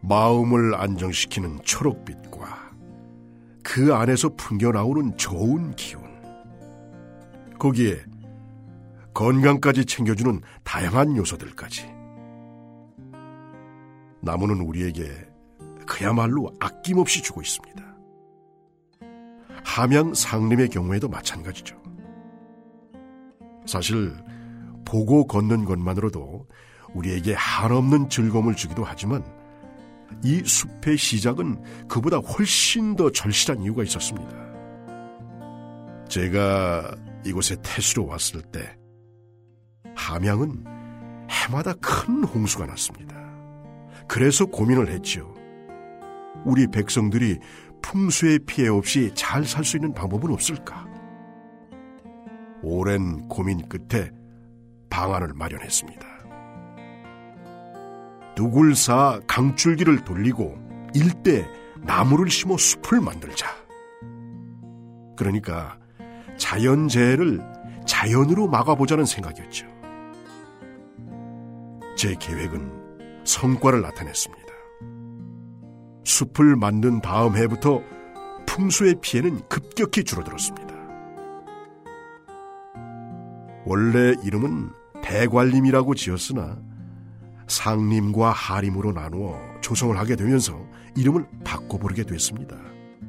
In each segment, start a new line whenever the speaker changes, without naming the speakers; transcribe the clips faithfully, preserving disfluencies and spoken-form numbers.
마음을 안정시키는 초록빛과 그 안에서 풍겨나오는 좋은 기운, 거기에 건강까지 챙겨주는 다양한 요소들까지. 나무는 우리에게 그야말로 아낌없이 주고 있습니다. 함양 상림의 경우에도 마찬가지죠. 사실 보고 걷는 것만으로도 우리에게 한없는 즐거움을 주기도 하지만 이 숲의 시작은 그보다 훨씬 더 절실한 이유가 있었습니다. 제가 이곳에 태수로 왔을 때 함양은 해마다 큰 홍수가 났습니다. 그래서 고민을 했지요. 우리 백성들이 풍수의 피해 없이 잘 살 수 있는 방법은 없을까? 오랜 고민 끝에 방안을 마련했습니다. 둑을 쌓아 강줄기를 돌리고 일대 나무를 심어 숲을 만들자. 그러니까 자연재해를 자연으로 막아보자는 생각이었죠. 제 계획은 성과를 나타냈습니다. 숲을 만든 다음 해부터 풍수의 피해는 급격히 줄어들었습니다. 원래 이름은 대관림이라고 지었으나 상림과 하림으로 나누어 조성을 하게 되면서 이름을 바꿔 부르게 됐습니다.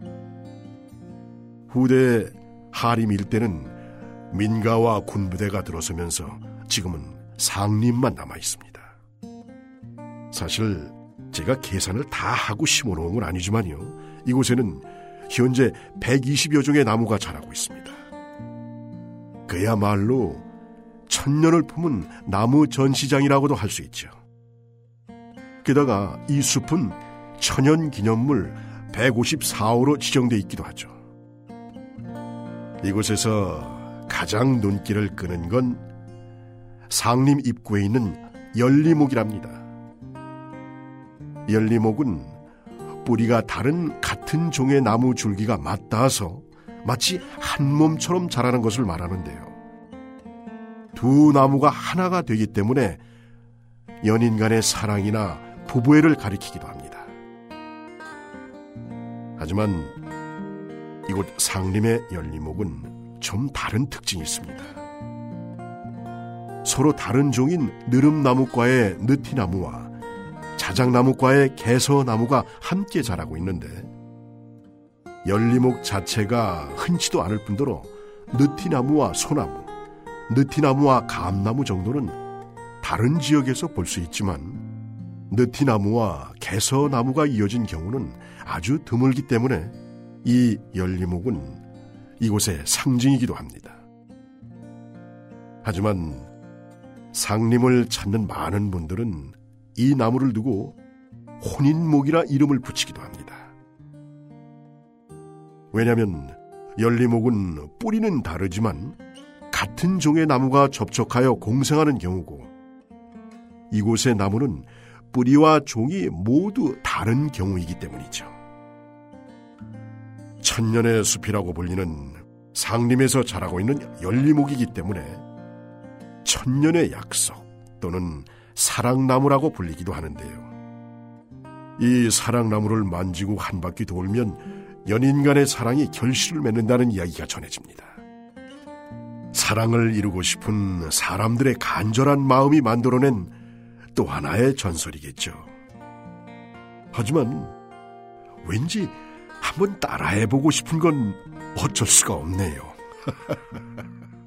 후대 하림 일대는 민가와 군부대가 들어서면서 지금은 상림만 남아 있습니다. 사실 제가 계산을 다 하고 심어놓은 건 아니지만요, 이곳에는 현재 백이십여 종의 나무가 자라고 있습니다. 그야말로 천년을 품은 나무 전시장이라고도 할 수 있죠. 게다가 이 숲은 천연기념물 백오십사 호로 지정되어 있기도 하죠. 이곳에서 가장 눈길을 끄는 건 상림 입구에 있는 열리목이랍니다. 열리목은 뿌리가 다른 같은 종의 나무 줄기가 맞닿아서 마치 한 몸처럼 자라는 것을 말하는데요. 두 나무가 하나가 되기 때문에 연인 간의 사랑이나 부부애를 가리키기도 합니다. 하지만 이곳 상림의 열리목은 좀 다른 특징이 있습니다. 서로 다른 종인 느릅나무과의 느티나무와 자작나무과의 개서나무가 함께 자라고 있는데, 열리목 자체가 흔치도 않을 뿐더러 느티나무와 소나무, 느티나무와 감나무 정도는 다른 지역에서 볼 수 있지만 느티나무와 개서나무가 이어진 경우는 아주 드물기 때문에 이 열리목은 이곳의 상징이기도 합니다. 하지만 상림을 찾는 많은 분들은 이 나무를 두고 혼인목이라 이름을 붙이기도 합니다. 왜냐하면 열리목은 뿌리는 다르지만 같은 종의 나무가 접촉하여 공생하는 경우고, 이곳의 나무는 뿌리와 종이 모두 다른 경우이기 때문이죠. 천년의 숲이라고 불리는 상림에서 자라고 있는 열리목이기 때문에 천년의 약속 또는 사랑나무라고 불리기도 하는데요. 이 사랑나무를 만지고 한 바퀴 돌면 연인 간의 사랑이 결실을 맺는다는 이야기가 전해집니다. 사랑을 이루고 싶은 사람들의 간절한 마음이 만들어낸 또 하나의 전설이겠죠. 하지만 왠지 한번 따라해보고 싶은 건 어쩔 수가 없네요.